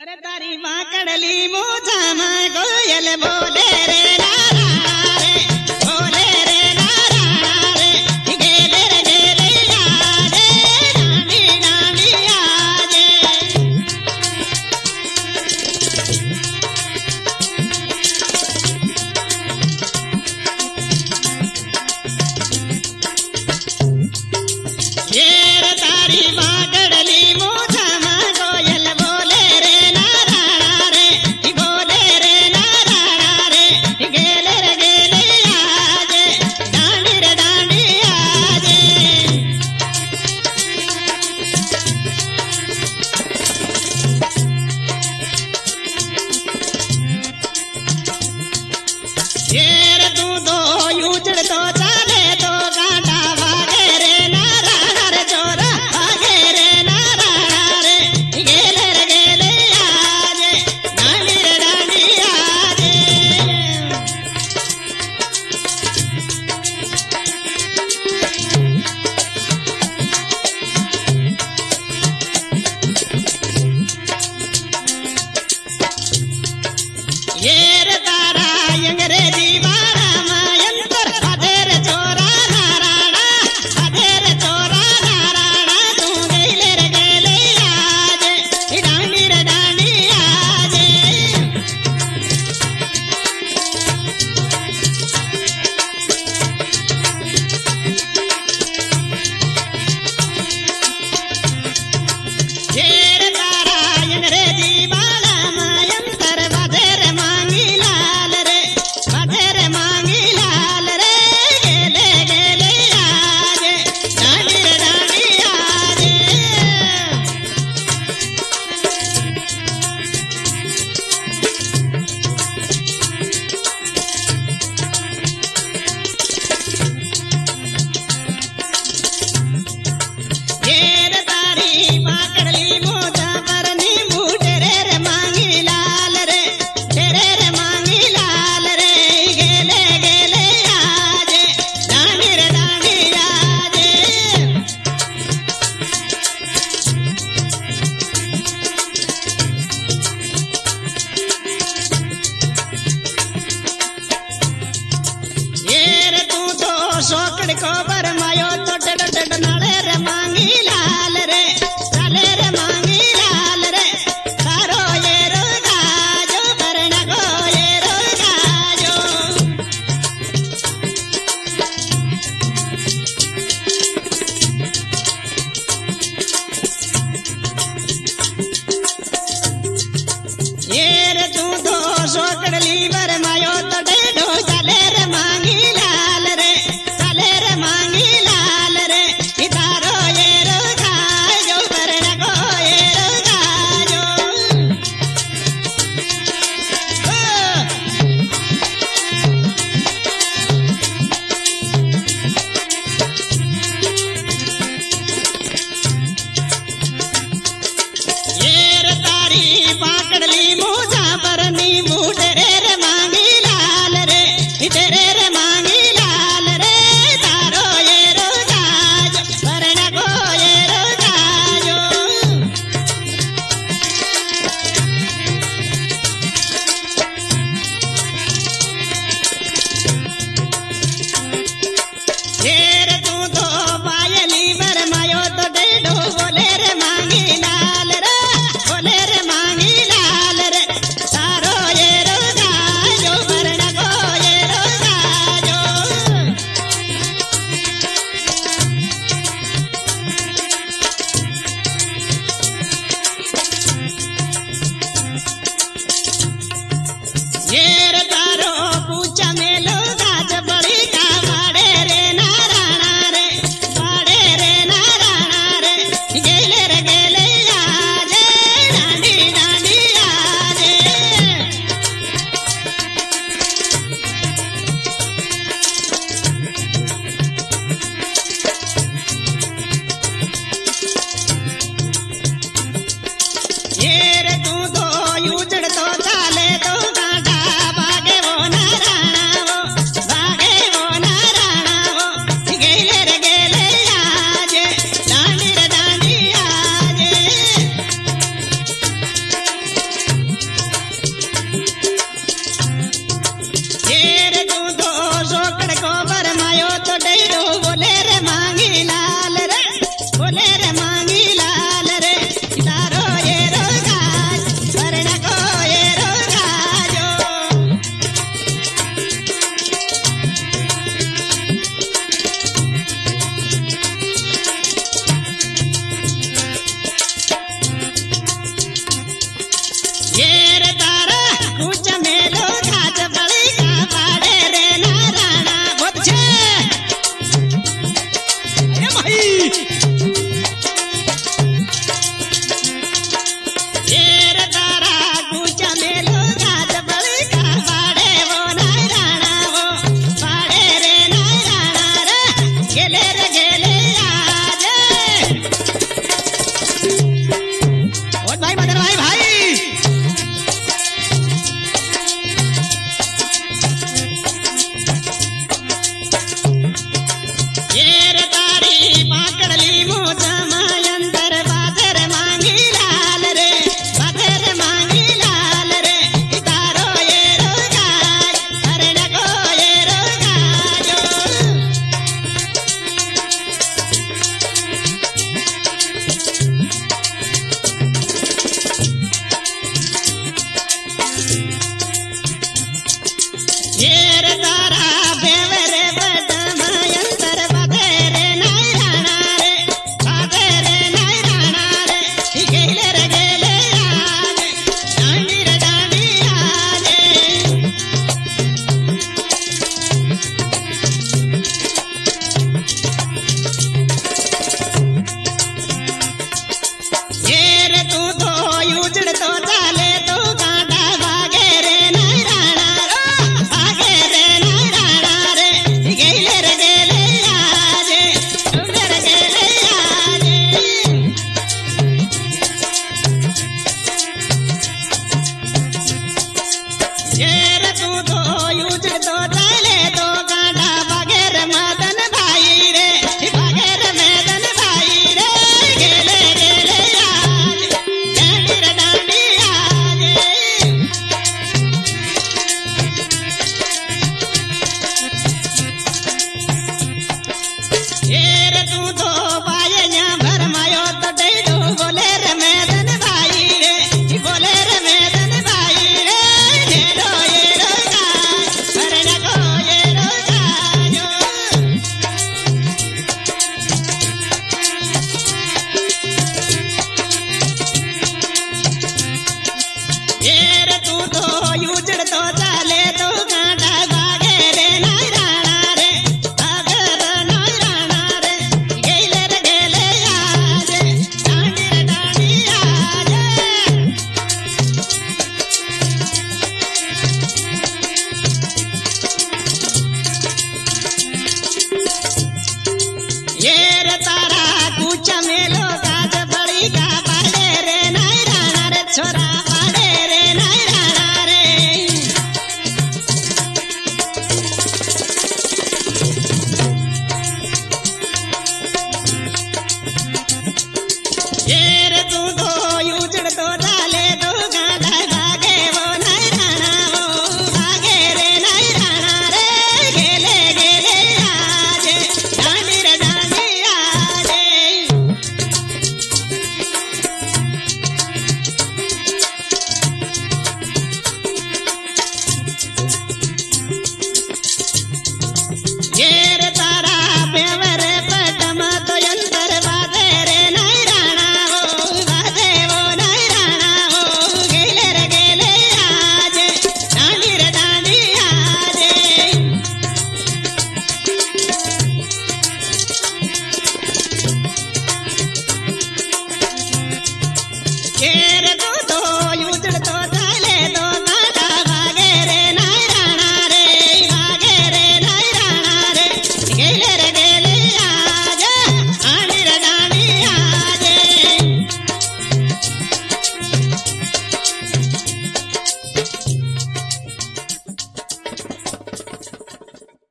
अरे तारी माँ कड़ली मुझा माँ कोयल बोले रे नारा रे बोले रे नारा रे गेले रे गेले आजे डांडी डांडी आजे ये रे तारी माँ कड़ली मुझा माँ कोयल बोले रे नारा रे बोले रे नारा रे गेले रे गेले आजे डांडी रे डांडी आजे ये रे तू तो यूचड़ तो चाले तो कांटा भागे रे नारा रे चोरा भागे रे नारा रे गेले रे गेले आजे डांडी रे डांडी आजे ये रे तारा अंग्रेजी वाला मायंतर अधेर चोरा नारायणा अधेर चोरा नारायणा तू गेले रे गेले आजे डांडी रे डांडी आजे ये रे तारा अंग्रेजी वाला मायंतर बधेर मांगी लाल रे बधेर मांगी लाल रे गेले गेले आजे डांडी रे डांडी आजे ये रे तारी माँ कड़ली मोजा परनी बूटे रे मांगी लाल रे मांगी लाल रे गेले गेले आजे डांडी रे डांडी आजे ये रे तू तो सोकड़ को बरमायो तो डड डड नाले रे मांगी लाल रे मांगी लाल रे तारो ये रोगाजो करण को ये रोगाजो ये रे तू तो सोकड़ली बरमायो तो डेडो चले रे मांगी लाल रे मांगी लाल रे तारो ये रोगाजो करण को ये रोगाजो ये रे तारी पाकड़ली मुझा परनी बूटे रे मां ये रे तू तो उजड़ तो चाले तो कांटा भागे रे नाई राणा रे भागे रे नाई राणा रे गेले आज डांडी रे डांडी आज ये रे तारा कुछ मेलो काज बड़ी का पाड़े रे नाई राणा रे छोरा पाड़े रे नाई राणा रे ये रे तू तो उजड़ तो डाले तो गांधा भागे वो नाई राणा वो भागे रे नाई राणा रे गेले आज डांडी रे डांडी आज ये रे तारा बेवर पटम तो यंतर बाजे रे नाई राणा हो बाजे वो नाई राणा हो गेले आज डांडी रे डांडी आज ये रे